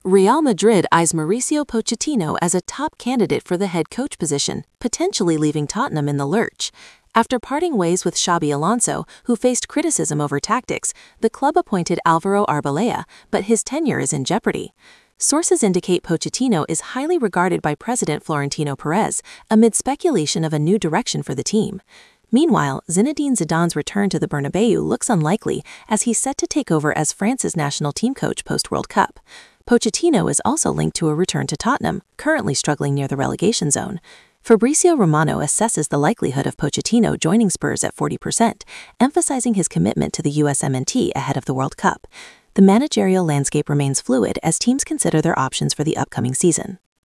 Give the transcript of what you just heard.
Real Madrid eyes Mauricio Pochettino as a top candidate for the head coach position, potentially leaving Tottenham in the lurch. After parting ways with Xabi Alonso, who faced criticism over tactics, the club appointed Alvaro Arbeloa, but his tenure is in jeopardy. Sources indicate Pochettino is highly regarded by President Florentino Perez, amid speculation of a new direction for the team. Meanwhile, Zinedine Zidane's return to the Bernabeu looks unlikely, as he's set to take over as France's national team coach post-World Cup. Pochettino is also linked to a return to Tottenham, currently struggling near the relegation zone. Fabrizio Romano assesses the likelihood of Pochettino joining Spurs at 40%, emphasizing his commitment to the USMNT ahead of the World Cup. The managerial landscape remains fluid as teams consider their options for the upcoming season.